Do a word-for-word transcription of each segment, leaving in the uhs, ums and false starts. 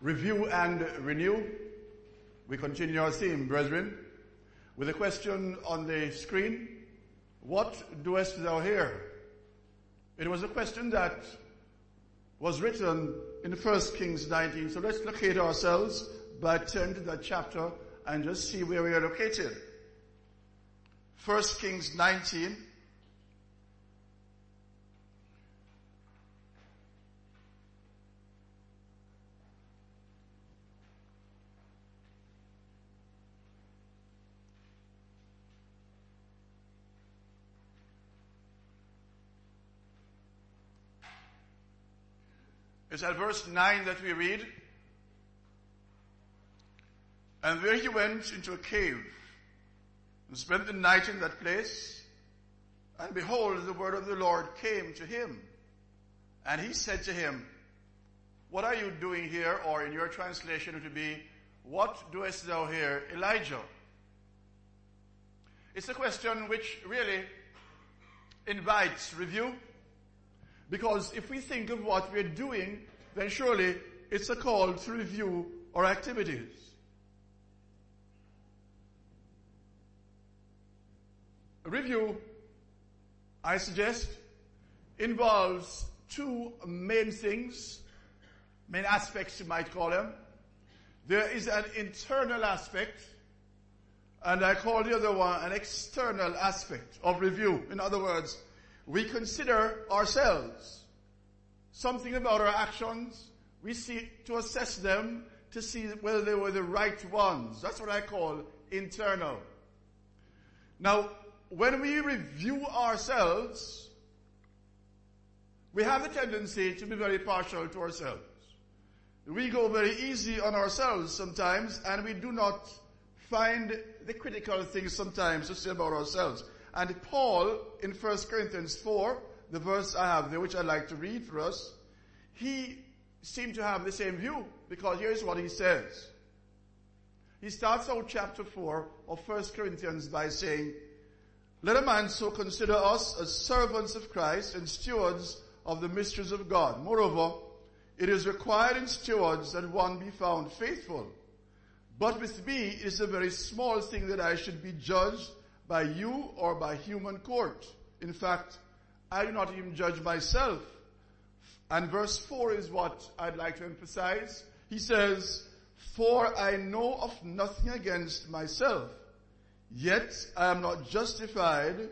Review and renew. We continue our theme, brethren, with a question on the screen. What doest thou here? It was a question that was written in First Kings nineteen. So let's locate ourselves by turn to that chapter and just see where we are located. First Kings nineteen. It's at verse nine that we read. And there he went into a cave and spent the night in that place. And behold, the word of the Lord came to him. And he said to him, what are you doing here? Or in your translation it would be, what doest thou here, Elijah? It's a question which really invites review. Because if we think of what we're doing, then surely it's a call to review our activities. A review, I suggest, involves two main things, main aspects you might call them. There is an internal aspect, and I call the other one an external aspect of review. In other words, we consider ourselves, something about our actions. We seek to assess them to see whether they were the right ones. That's what I call internal. Now, when we review ourselves, we have a tendency to be very partial to ourselves. We go very easy on ourselves sometimes, and we do not find the critical things sometimes to say about ourselves. And Paul, in First Corinthians four, the verse I have there, which I'd like to read for us, he seemed to have the same view, because here's what he says. He starts out chapter four of First Corinthians by saying, let a man so consider us as servants of Christ and stewards of the mysteries of God. Moreover, it is required in stewards that one be found faithful. But with me it is a very small thing that I should be judged by you or by human court. In fact, I do not even judge myself. And verse four is what I'd like to emphasize. He says, for I know of nothing against myself, yet I am not justified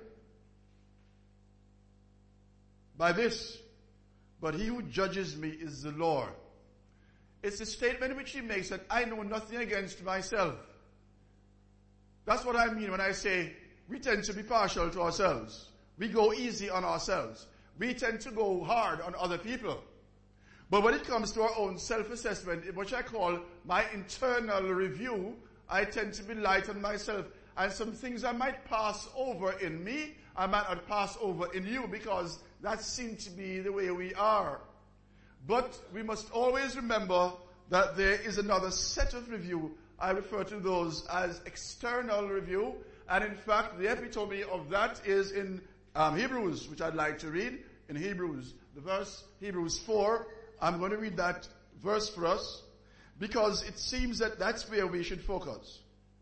by this, but he who judges me is the Lord. It's a statement which he makes that I know nothing against myself. That's what I mean when I say we tend to be partial to ourselves. We go easy on ourselves. We tend to go hard on other people. But when it comes to our own self-assessment, which I call my internal review, I tend to be light on myself. And some things I might pass over in me, I might not pass over in you, because that seems to be the way we are. But we must always remember that there is another set of review. I refer to those as external review. And in fact, the epitome of that is in um, Hebrews, which I'd like to read. In Hebrews, the verse, Hebrews four. I'm going to read that verse for us, because it seems that that's where we should focus.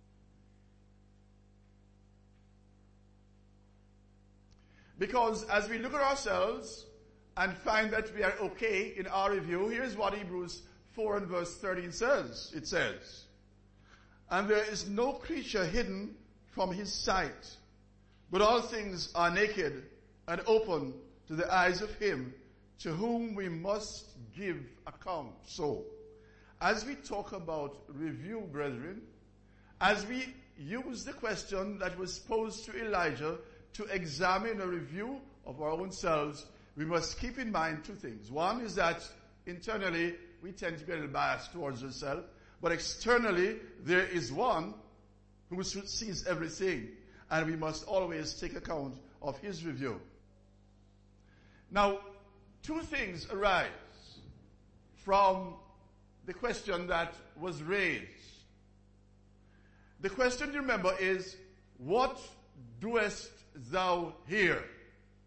Because as we look at ourselves and find that we are okay in our review, here's what Hebrews four and verse thirteen says. It says, and there is no creature hidden from his sight, but all things are naked and open to the eyes of him to whom we must give account. So, as we talk about review, brethren, as we use the question that was posed to Elijah to examine a review of our own selves, we must keep in mind two things. One is that internally we tend to be a little biased towards ourselves, but externally there is one who sees everything, and we must always take account of his review. Now, two things arise from the question that was raised. The question, remember, is, what doest thou here?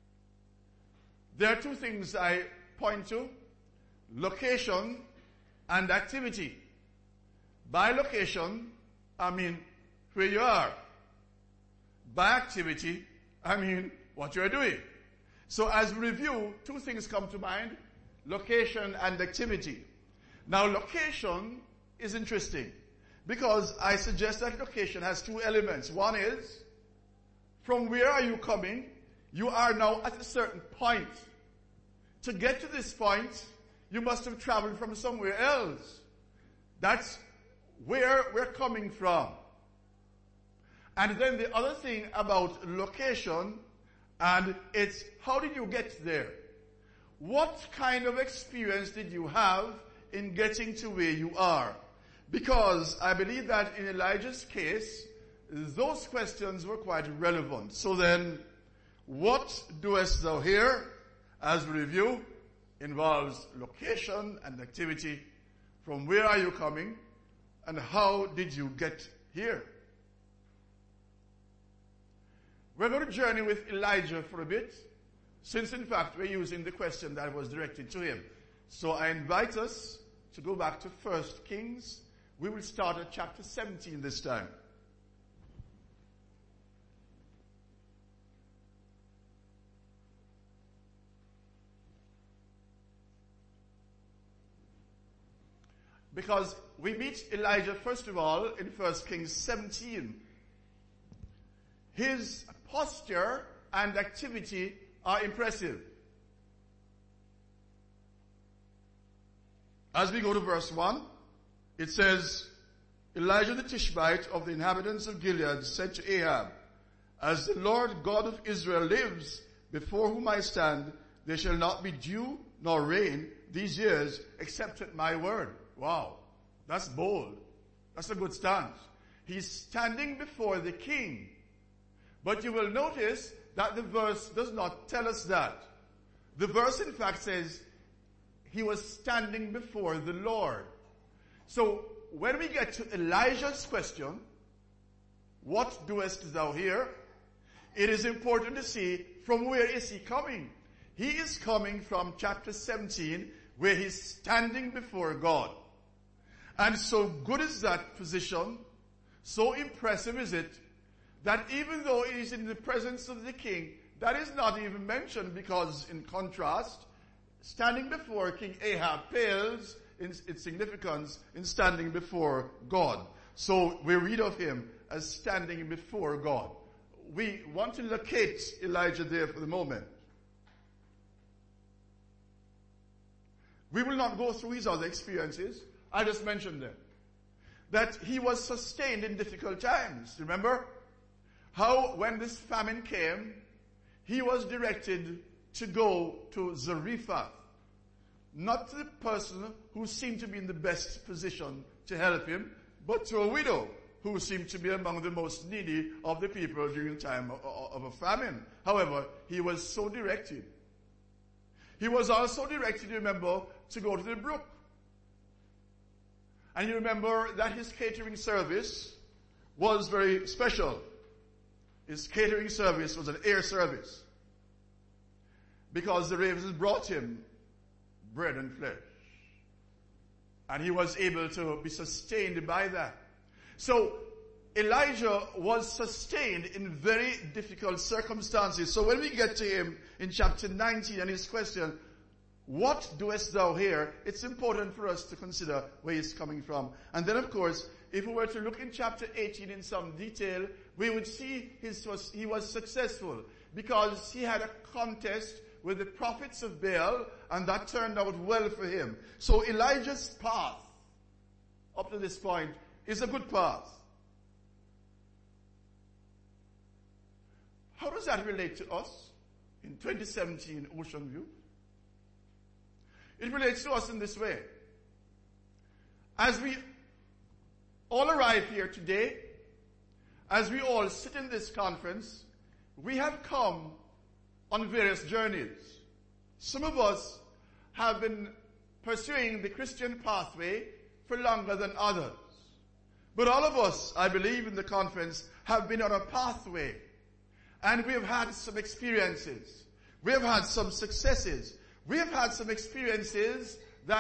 There are two things I point to: location and activity. By location, I mean where you are. By activity, I mean what you're doing. So as we review, two things come to mind: location and activity. Now location is interesting because I suggest that location has two elements. One is, from where are you coming? You are now at a certain point. To get to this point, you must have traveled from somewhere else. That's where we're coming from. And then the other thing about location, and it's how did you get there? What kind of experience did you have in getting to where you are? Because I believe that in Elijah's case, those questions were quite relevant. So then, what doest thou here, as we review, involves location and activity. From where are you coming, and how did you get here? We're going to journey with Elijah for a bit, since in fact we're using the question that was directed to him. So I invite us to go back to First Kings. We will start at chapter seventeen this time. Because we meet Elijah, first of all, in First Kings seventeen. His posture and activity are impressive. As we go to verse one, it says, Elijah the Tishbite of the inhabitants of Gilead said to Ahab, as the Lord God of Israel lives, before whom I stand, there shall not be dew nor rain these years, except at my word. Wow, that's bold. That's a good stance. He's standing before the king. But you will notice that the verse does not tell us that. The verse in fact says, he was standing before the Lord. So, when we get to Elijah's question, what doest thou here? It is important to see from where is he coming. He is coming from chapter seventeen, where he's standing before God. And so good is that position, so impressive is it, that even though he is in the presence of the king, that is not even mentioned, because in contrast, standing before King Ahab pales in its significance in standing before God. So we read of him as standing before God. We want to locate Elijah there for the moment. We will not go through his other experiences. I just mentioned them. That he was sustained in difficult times. Remember how when this famine came, he was directed to go to Zarephath. Not to the person who seemed to be in the best position to help him, but to a widow who seemed to be among the most needy of the people during the time of a famine. However, he was so directed. He was also directed, remember, to go to the brook. And you remember that his catering service was very special. His catering service was an air service. Because the ravens brought him bread and flesh. And he was able to be sustained by that. So Elijah was sustained in very difficult circumstances. So when we get to him in chapter nineteen and his question, what doest thou here? It's important for us to consider where he's coming from. And then of course, if we were to look in chapter eighteen in some detail, we would see his, he was successful because he had a contest with the prophets of Baal, and that turned out well for him. So Elijah's path up to this point is a good path. How does that relate to us in twenty seventeen Ocean View? It relates to us in this way. As we all arrive here today, as we all sit in this conference, we have come on various journeys. Some of us have been pursuing the Christian pathway for longer than others. But all of us, I believe, in the conference have been on a pathway. And we have had some experiences. We have had some successes. We have had some experiences that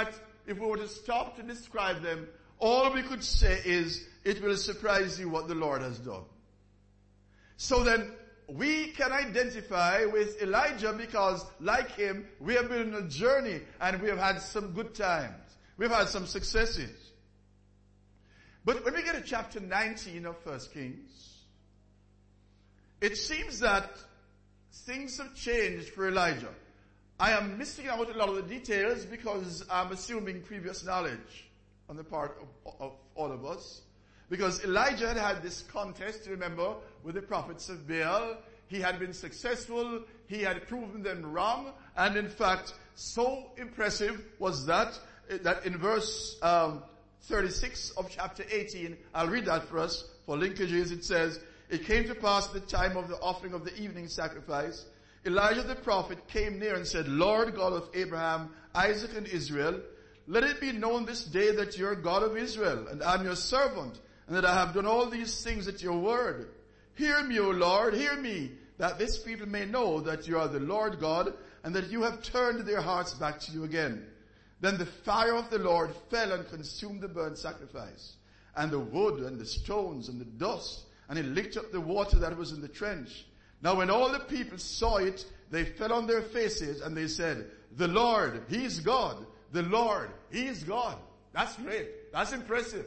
if we were to stop to describe them, all we could say is, it will surprise you what the Lord has done. So then, we can identify with Elijah because, like him, we have been on a journey and we have had some good times. We've had some successes. But when we get to chapter nineteen of First Kings, it seems that things have changed for Elijah. I am missing out a lot of the details because I'm assuming previous knowledge on the part of, of all of us. Because Elijah had had this contest, remember, with the prophets of Baal. He had been successful. He had proven them wrong. And in fact, so impressive was that, that in verse um, thirty-six of chapter eighteen, I'll read that for us for linkages. It says, "It came to pass at the time of the offering of the evening sacrifice, Elijah the prophet came near and said, Lord God of Abraham, Isaac, and Israel, let it be known this day that you are God of Israel, and I am your servant, and that I have done all these things at your word. Hear me, O Lord, hear me, that this people may know that you are the Lord God, and that you have turned their hearts back to you again. Then the fire of the Lord fell and consumed the burnt sacrifice, and the wood, and the stones, and the dust, and it licked up the water that was in the trench. Now when all the people saw it, they fell on their faces, and they said, the Lord, He is God. The Lord, He is God." That's great. That's impressive.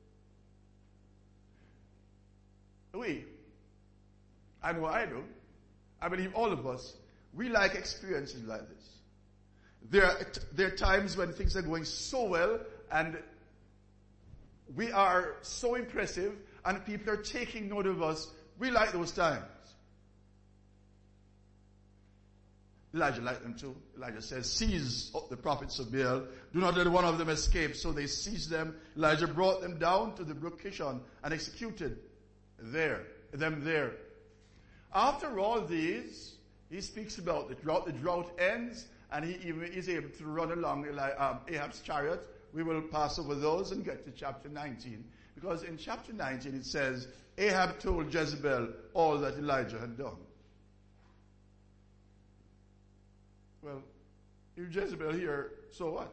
We, I know I do, I believe all of us, we like experiences like this. There are, there are times when things are going so well and we are so impressive and people are taking note of us. We like those times. Elijah liked them too. Elijah says, "Seize up the prophets of Baal. Do not let one of them escape." So they seized them. Elijah brought them down to the brook Kishon and executed there, them there. After all these, he speaks about the drought. The drought ends and he even is able to run along um, Ahab's chariot. We will pass over those and get to chapter nineteen. Because in chapter nineteen it says, Ahab told Jezebel all that Elijah had done. Well, if Jezebel here, so what?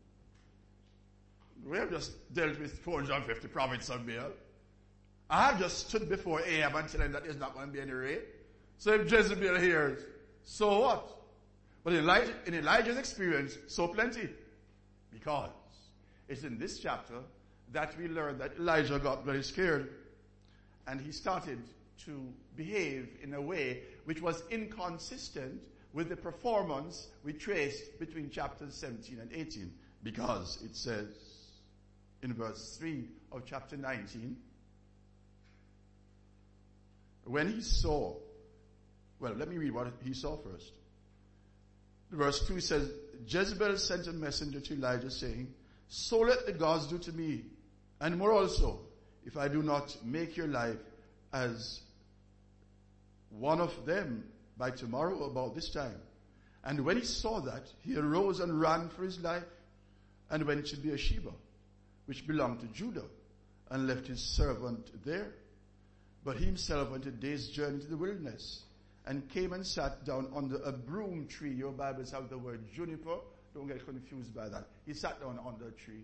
We have just dealt with four hundred fifty prophets of Baal. I have just stood before Ahab and tell him that there's not going to be any rain. So if Jezebel hears, so what? But in, Elijah, in Elijah's experience, so plenty. Because it's in this chapter that we learn that Elijah got very scared. And he started to behave in a way which was inconsistent with the performance we traced between chapters seventeen and eighteen. Because it says in verse three of chapter nineteen, when he saw, well, let me read what he saw first. Verse two says, Jezebel sent a messenger to Elijah saying, so let the gods do to me, and more also, if I do not make your life as one of them by tomorrow about this time. And when he saw that, he arose and ran for his life and went to Beersheba, which belonged to Judah, and left his servant there. But he himself went a day's journey to the wilderness and came and sat down under a broom tree. Your Bibles have the word juniper. Don't get confused by that. He sat down under a tree.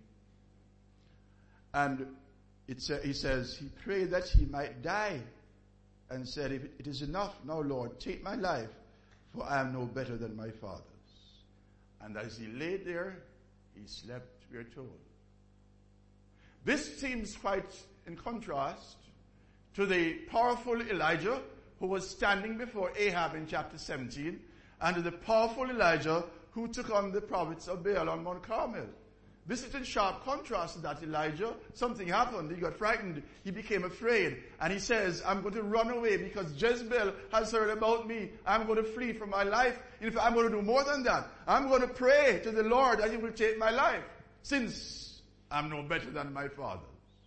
And it sa- he says, he prayed that he might die and said, if it is enough now, Lord, take my life, for I am no better than my fathers. And as he lay there, he slept, we are told. This seems quite in contrast to the powerful Elijah who was standing before Ahab in chapter seventeen, and to the powerful Elijah who took on the prophets of Baal on Mount Carmel. This is in sharp contrast to that Elijah. Something happened. He got frightened. He became afraid. And he says, I'm going to run away because Jezebel has heard about me. I'm going to flee for my life. In fact, I'm going to do more than that. I'm going to pray to the Lord that He will take my life, since I'm no better than my fathers.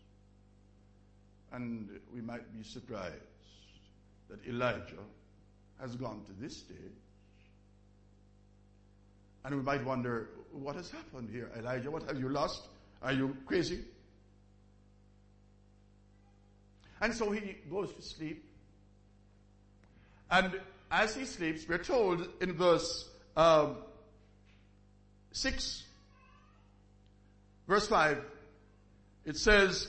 And we might be surprised that Elijah has gone to this stage. And we might wonder, what has happened here? Elijah, what have you lost? Are you crazy? And so he goes to sleep. And as he sleeps, we're told in verse um, six Verse five, it says,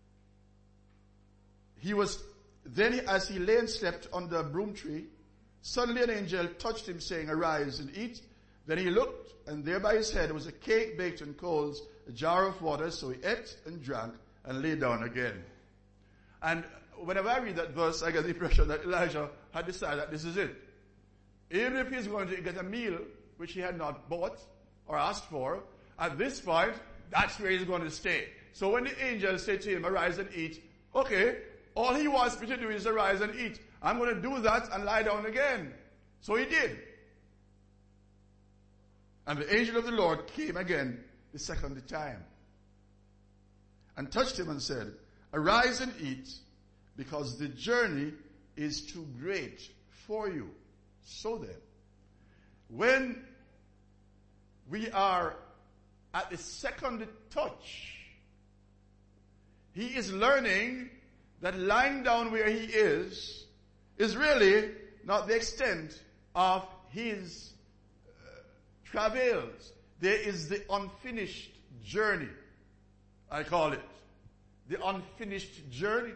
he was, then as he lay and slept under a broom tree, suddenly an angel touched him, saying, arise and eat. Then he looked, and there by his head was a cake baked on coals, a jar of water. So he ate and drank and lay down again. And whenever I read that verse, I get the impression that Elijah had decided that this is it. Even if he's going to get a meal, which he had not bought or asked for, at this point, that's where he's going to stay. So when the angel said to him, arise and eat, okay, all he wants me to do is arise and eat. I'm going to do that and lie down again. So he did. And the angel of the Lord came again the second time and touched him and said, arise and eat, because the journey is too great for you. So then, when we are at the second touch, he is learning that lying down where he is is really not the extent of his uh, travails. There is the unfinished journey, I call it. The unfinished journey.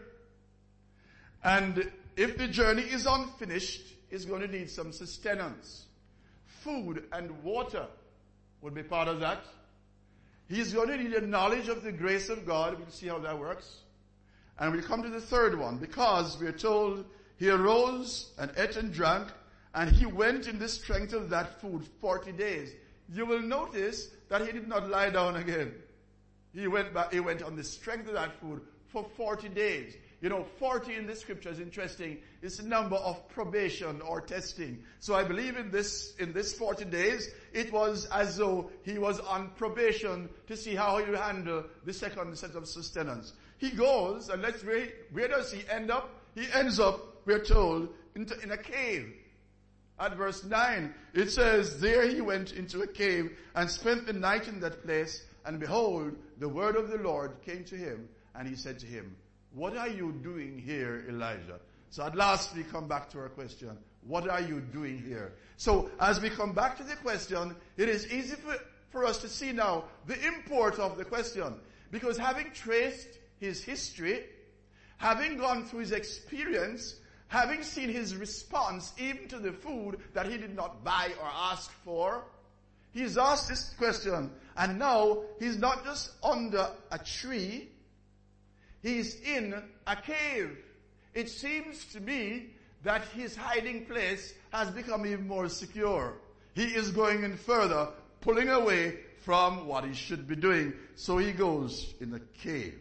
And if the journey is unfinished, it's going to need some sustenance. Food and water would be part of that. He's going to need a knowledge of the grace of God. We'll see how that works. And we'll come to the third one, because we're told he arose and ate and drank, and he went in the strength of that food forty days. You will notice that he did not lie down again. He went back, he went on the strength of that food for forty days. You know, forty in the scripture is interesting. It's a number of probation or testing. So I believe in this, in this forty days, it was as though he was on probation to see how he would handle the second set of sustenance. He goes, and let's where, where does he end up? He ends up, we're told, into, in a cave. At verse nine, it says, there he went into a cave and spent the night in that place, and behold, the word of the Lord came to him, and he said to him, what are you doing here, Elijah? So at last we come back to our question. What are you doing here? So as we come back to the question, it is easy for, for us to see now the import of the question. Because having traced his history, having gone through his experience, having seen his response even to the food that he did not buy or ask for, he's asked this question. And now he's not just under a tree, he's in a cave. It seems to me that his hiding place has become even more secure. He is going in further, pulling away from what he should be doing. So he goes in a cave.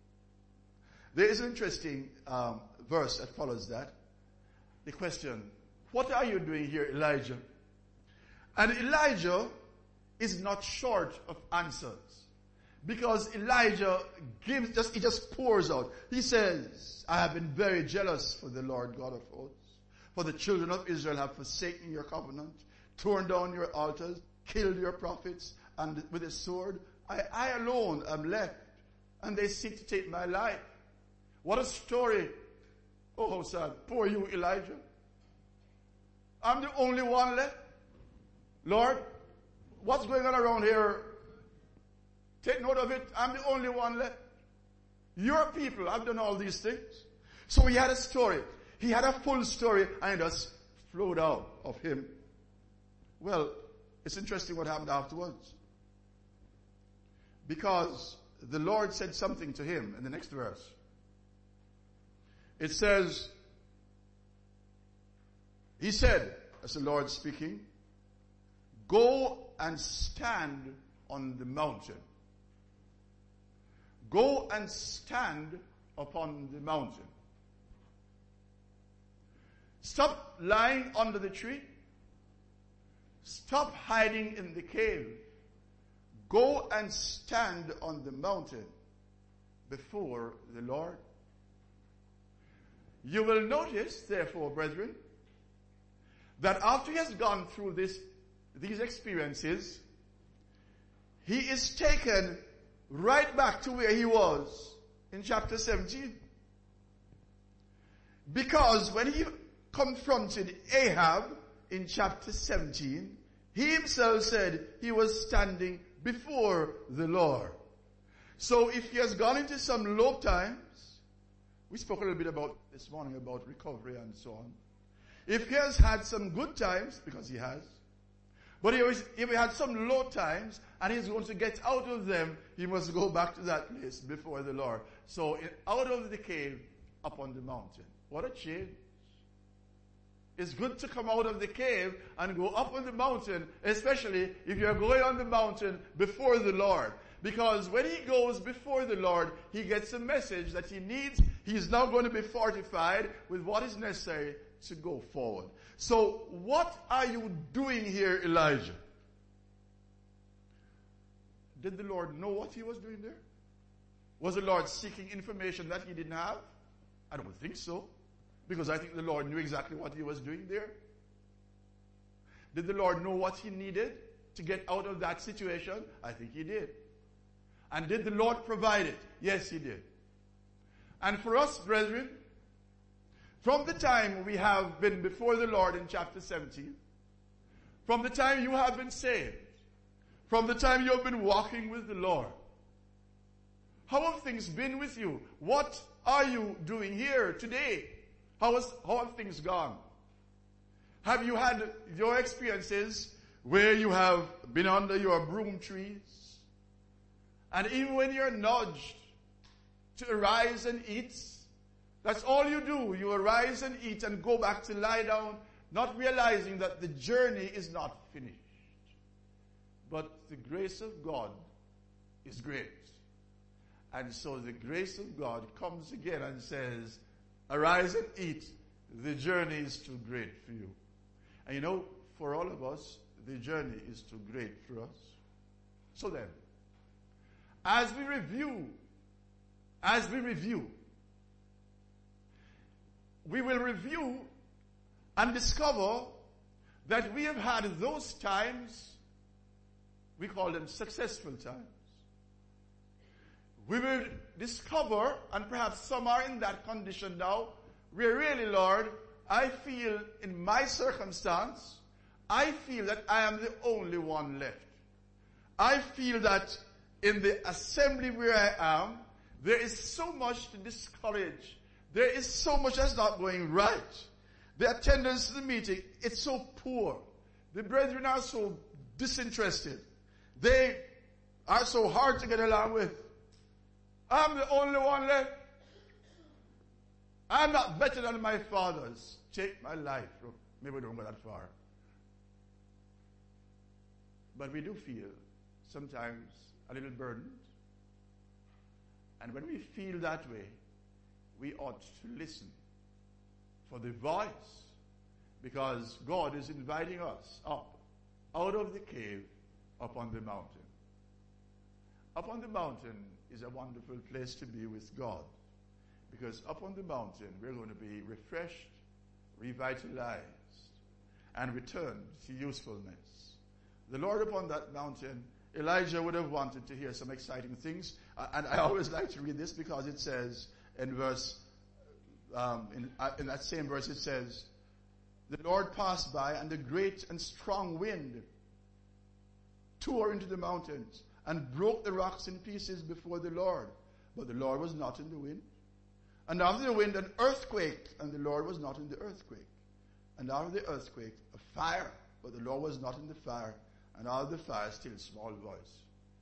There is an interesting um, verse that follows that. The question, what are you doing here, Elijah? And Elijah is not short of answers. Because Elijah gives, just, he just pours out. He says, I have been very jealous for the Lord God of hosts. For the children of Israel have forsaken your covenant, torn down your altars, killed your prophets, and with a sword, I, I alone am left, and they seek to take my life. What a story. Oh, how sad. Poor you, Elijah. I'm the only one left. Lord, what's going on around here? Take note of it. I'm the only one left. Your people have done all these things. So he had a story. He had a full story, and it just flowed out of him. Well, it's interesting what happened afterwards. Because the Lord said something to him in the next verse. It says, he said, as the Lord speaking, go and stand on the mountain. Go and stand upon the mountain. Stop lying under the tree. Stop hiding in the cave. Go and stand on the mountain before the Lord. You will notice, therefore, brethren, that after he has gone through this, these experiences, he is taken right back to where he was in chapter seventeen. Because when he confronted Ahab in chapter seventeen, he himself said he was standing before the Lord. So if he has gone into some low times, we spoke a little bit about this morning about recovery and so on. If he has had some good times, because he has, but he was, if he had some low times and he's going to get out of them, he must go back to that place before the Lord. So in, out of the cave, up on the mountain. What a change. It's good to come out of the cave and go up on the mountain, especially if you're going on the mountain before the Lord. Because when he goes before the Lord, he gets a message that he needs. He's now going to be fortified with what is necessary to go forward. So what are you doing here, Elijah? Did the Lord know what he was doing there? Was the Lord seeking information that he didn't have? I don't think so. Because I think the Lord knew exactly what he was doing there. Did the Lord know what he needed to get out of that situation? I think he did. And did the Lord provide it? Yes, he did. And for us, brethren, from the time we have been before the Lord in chapter seventeen, from the time you have been saved, from the time you have been walking with the Lord, how have things been with you? What are you doing here today? How, is, how have things gone? Have you had your experiences where you have been under your broom trees? And even when you're nudged to arise and eat, that's all you do. You arise and eat and go back to lie down, not realizing that the journey is not finished. But the grace of God is great. And so the grace of God comes again and says, arise and eat. The journey is too great for you. And you know, for all of us, the journey is too great for us. So then, as we review, as we review, we will review and discover that we have had those times, we call them successful times. We will discover, and perhaps some are in that condition now, where really, Lord, I feel in my circumstance, I feel that I am the only one left. I feel that in the assembly where I am, there is so much to discourage. There is so much that's not going right. The attendance to the meeting, it's so poor. The brethren are so disinterested. They are so hard to get along with. I'm the only one left. I'm not better than my fathers. Take my life. Maybe we don't go that far. But we do feel sometimes a little burdened. And when we feel that way, we ought to listen for the voice, because God is inviting us up, out of the cave, up on the mountain. Up on the mountain is a wonderful place to be with God, because up on the mountain we're going to be refreshed, revitalized, and returned to usefulness. The Lord upon that mountain, Elijah would have wanted to hear some exciting things, uh, and I always like to read this because it says in verse, um, in, uh, in that same verse it says, the Lord passed by, and a great and strong wind tore into the mountains and broke the rocks in pieces before the Lord. But the Lord was not in the wind. And after the wind, an earthquake, and the Lord was not in the earthquake. And after the earthquake, a fire, but the Lord was not in the fire. And out of the fire, still a small voice.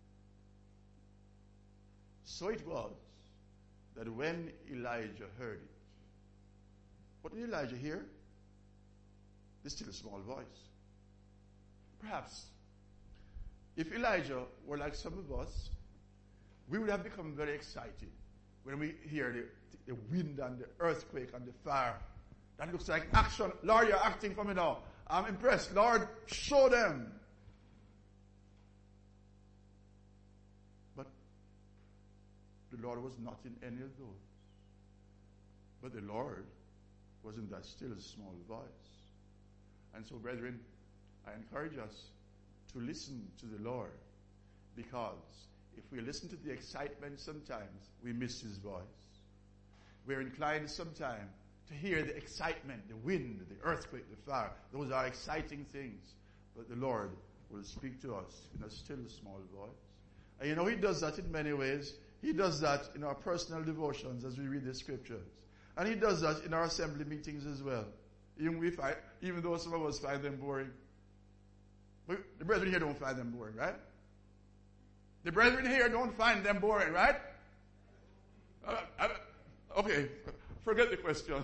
So it was that when Elijah heard it, what did Elijah hear? The still small voice. Perhaps if Elijah were like some of us, we would have become very excited when we hear the, the wind and the earthquake and the fire. That looks like action. Lord, you're acting for me now. I'm impressed. Lord, show them. But the Lord was not in any of those. But the Lord was in that still small voice. And so, brethren, I encourage us to listen to the Lord, because if we listen to the excitement sometimes, we miss his voice. We're inclined sometimes to hear the excitement, the wind, the earthquake, the fire. Those are exciting things. But the Lord will speak to us in a still small voice. And you know, he does that in many ways. He does that in our personal devotions as we read the scriptures. And he does that in our assembly meetings as well. Even, if I, even though some of us find them boring. But the brethren here don't find them boring, right? The brethren here don't find them boring, right? Uh, I, okay, forget the question.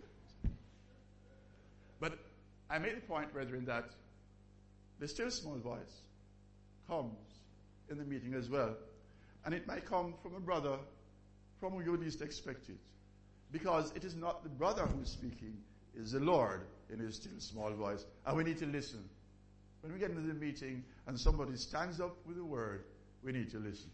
But I made the point, brethren, that the still small voice comes in the meeting as well. And it might come from a brother from whom you least expect it. Because it is not the brother who is speaking, it is the Lord in his still small voice. And we need to listen. When we get into the meeting and somebody stands up with a word, we need to listen.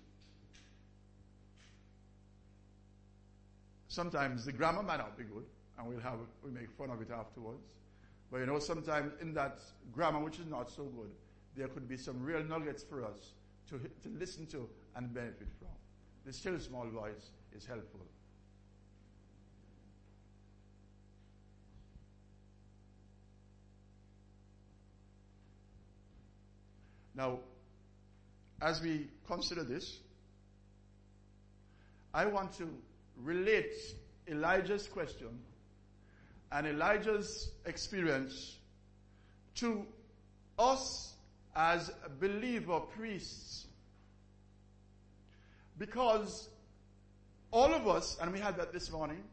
Sometimes the grammar might not be good, and we'll have we make fun of it afterwards. But you know, sometimes in that grammar which is not so good, there could be some real nuggets for us to to listen to and benefit from. The still small voice is helpful. Now, as we consider this, I want to relate Elijah's question and Elijah's experience to us as believer priests. Because all of us, and we had that this morning,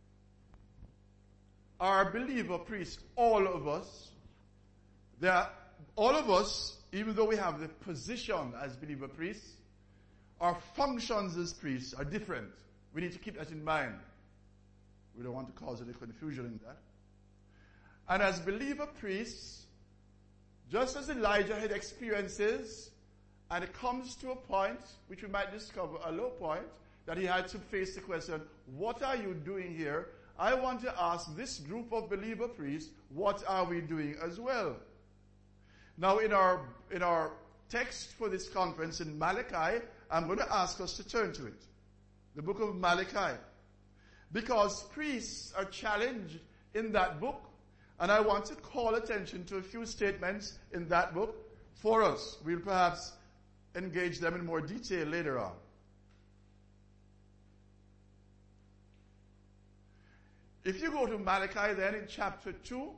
are believer priests, all of us. There are, all of us, even though we have the position as believer priests, our functions as priests are different. We need to keep that in mind. We don't want to cause any confusion in that. And as believer priests, just as Elijah had experiences, and it comes to a point, which we might discover a low point, that he had to face the question, what are you doing here? I want to ask this group of believer priests, what are we doing as well? Now in our, in our text for this conference in Malachi, I'm going to ask us to turn to it. The book of Malachi. Because priests are challenged in that book, and I want to call attention to a few statements in that book for us. We'll perhaps engage them in more detail later on. If you go to Malachi then in chapter two,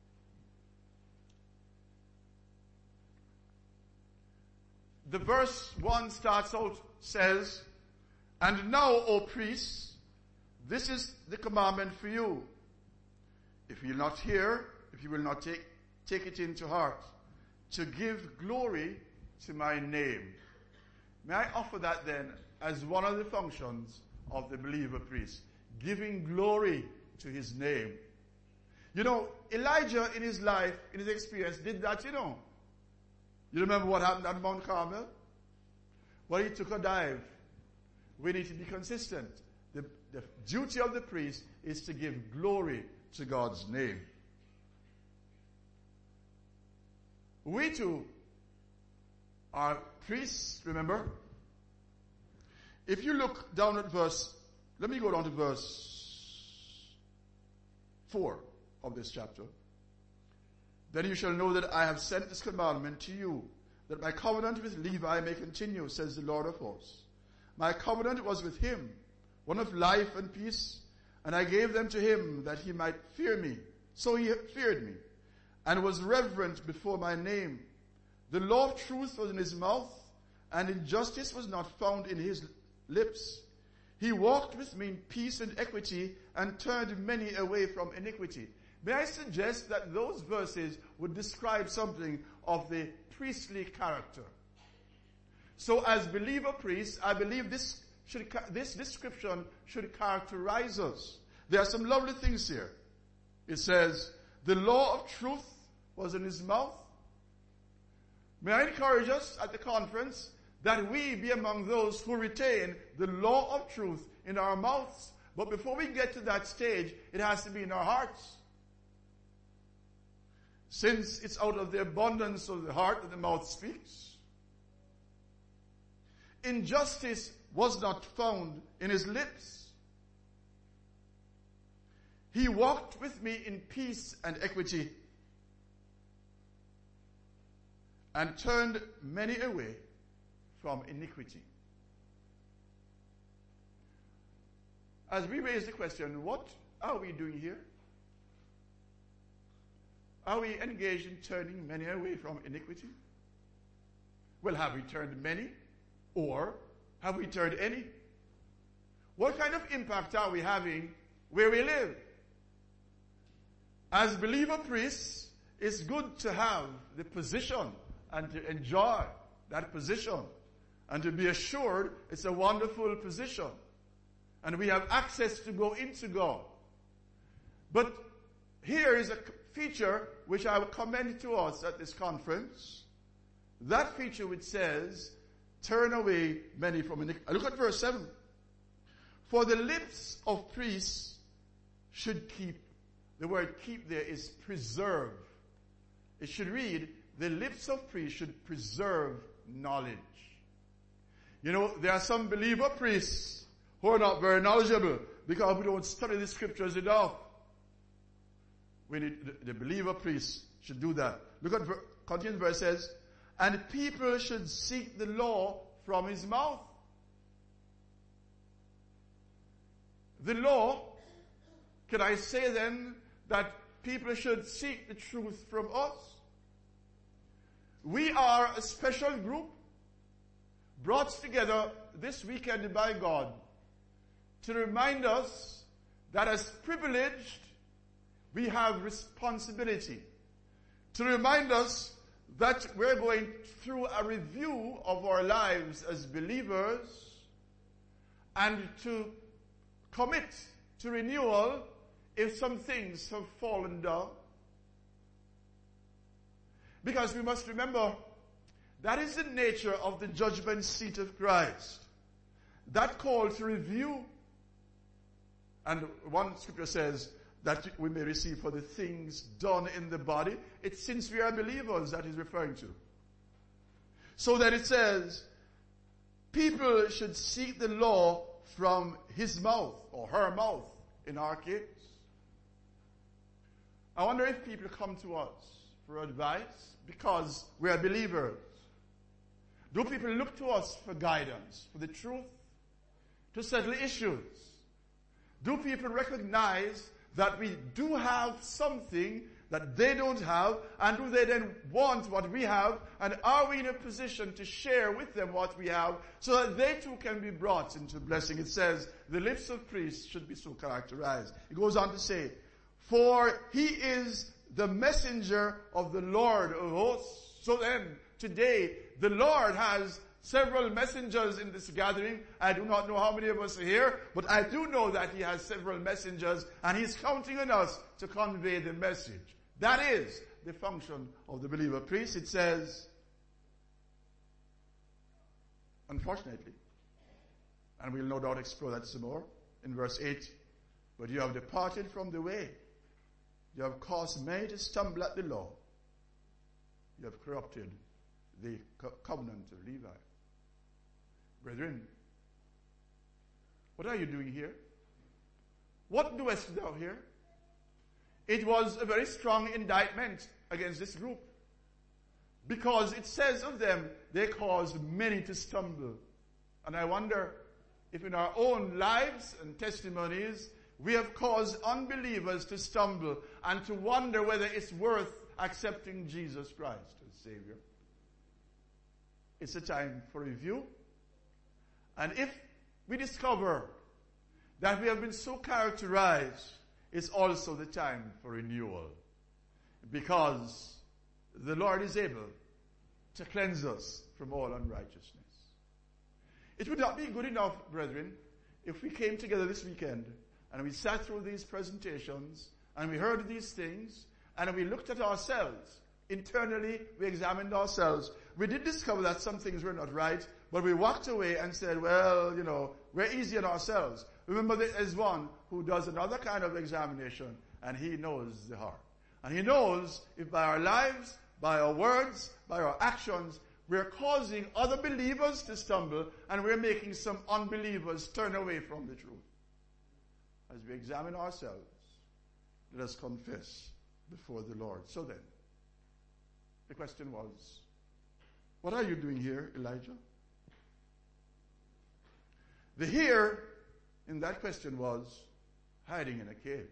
the verse one starts out, says, "And now, O priests, this is the commandment for you. If you will not hear, if you will not take, take it into heart, to give glory to my name." May I offer that then as one of the functions of the believer priest, giving glory to his name. You know, Elijah in his life, in his experience, did that, you know. You remember what happened at Mount Carmel? Well, he took a dive. We need to be consistent. The, the duty of the priest is to give glory to God's name. We too are priests, remember? If you look down at verse, let me go down to verse four of this chapter. "Then you shall know that I have sent this commandment to you, that my covenant with Levi may continue, says the Lord of hosts. My covenant was with him, one of life and peace, and I gave them to him that he might fear me. So he feared me, and was reverent before my name. The law of truth was in his mouth, and injustice was not found in his lips. He walked with me in peace and equity, and turned many away from iniquity." May I suggest that those verses would describe something of the priestly character. So as believer priests, I believe this should, this description should characterize us. There are some lovely things here. It says, the law of truth was in his mouth. May I encourage us at the conference that we be among those who retain the law of truth in our mouths. But before we get to that stage, it has to be in our hearts. Since it's out of the abundance of the heart that the mouth speaks. Injustice was not found in his lips. He walked with me in peace and equity, and turned many away from iniquity. as we raise the question, what are we doing here? Are we engaged in turning many away from iniquity? Well, have we turned many? Or have we turned any? What kind of impact are we having where we live? As believer priests, it's good to have the position and to enjoy that position and to be assured it's a wonderful position. And we have access to go into God. But here is a feature which I will commend to us at this conference. That feature which says, turn away many from iniquity. Look at verse seven. For the lips of priests should keep. The word keep there is preserve. It should read, the lips of priests should preserve knowledge. You know, there are some believer priests who are not very knowledgeable because we don't study the scriptures enough. We need, the, the believer priests should do that. Look at, continuing verse says, and people should seek the law from his mouth. The law, can I say then that people should seek the truth from us? We are a special group brought together this weekend by God to remind us that as privileged, we have responsibility. To remind us that we're going through a review of our lives as believers and to commit to renewal if some things have fallen down. Because we must remember, that is the nature of the judgment seat of Christ. That call to review. And one scripture says that we may receive for the things done in the body. It's since we are believers that he's referring to. So that it says, people should seek the law from his mouth, or her mouth, in our case. I wonder if people come to us for advice because we are believers. Do people look to us for guidance, for the truth, to settle issues? Do people recognize that we do have something that they don't have, and do they then want what we have, and are we in a position to share with them what we have so that they too can be brought into blessing? It says the lips of priests should be so characterized. It goes on to say, for he is the messenger of the Lord of hosts. So then, today, the Lord has several messengers in this gathering. I do not know how many of us are here, but I do know that he has several messengers, and he's counting on us to convey the message. That is the function of the believer priest. It says, unfortunately, and we'll no doubt explore that some more, in verse eight, but you have departed from the way. You have caused many to stumble at the law. You have corrupted the co- covenant of Levi. Brethren, what are you doing here? What doest thou here? It was a very strong indictment against this group, because it says of them, they caused many to stumble. And I wonder if in our own lives and testimonies, we have caused unbelievers to stumble and to wonder whether it's worth accepting Jesus Christ as Savior. It's a time for review. And if we discover that we have been so characterized, it's also the time for renewal. Because the Lord is able to cleanse us from all unrighteousness. It would not be good enough, brethren, if we came together this weekend and we sat through these presentations and we heard these things and we looked at ourselves. Internally, we examined ourselves. We did discover that some things were not right, but we walked away and said, well, you know, we're easy on ourselves. Remember, there is one who does another kind of examination, and he knows the heart. And he knows if by our lives, by our words, by our actions, we're causing other believers to stumble, and we're making some unbelievers turn away from the truth. As we examine ourselves, let us confess before the Lord. So then, the question was, what are you doing here, Elijah? The here in that question was hiding in a cave.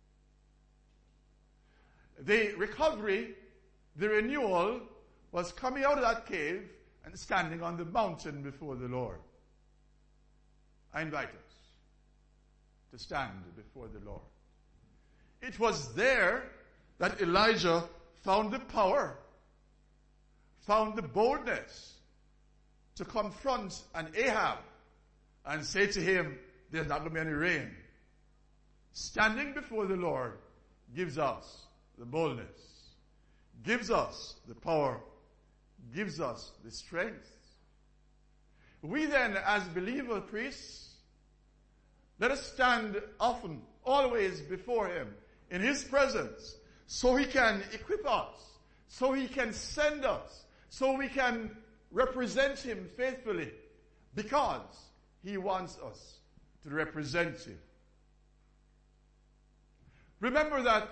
The recovery, the renewal, was coming out of that cave and standing on the mountain before the Lord. I invite us to stand before the Lord. It was there that Elijah found the power, found the boldness to confront an Ahab and say to him, there's not going to be any rain. Standing before the Lord gives us the boldness, gives us the power, gives us the strength. We then, as believer priests, let us stand often, always before Him, in His presence, so He can equip us, so He can send us, so we can represent Him faithfully, because He wants us to represent Him. Remember that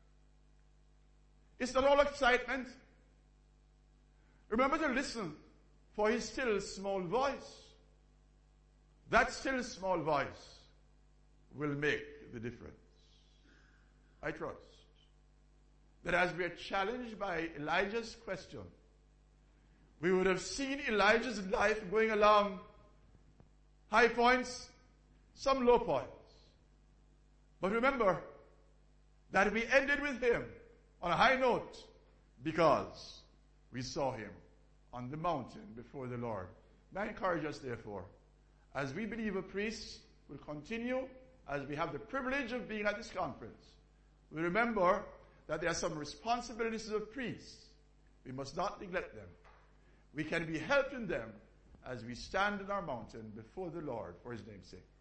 it's not all excitement. Remember to listen for His still small voice. That still small voice will make the difference. I trust that as we are challenged by Elijah's question, we would have seen Elijah's life going along high points, some low points. But remember that we ended with him on a high note because we saw him on the mountain before the Lord. May I encourage us, therefore, as we believer priests will continue, as we have the privilege of being at this conference, we remember that there are some responsibilities of priests. We must not neglect them. We can be helped in them as we stand in our mountain before the Lord for His name's sake.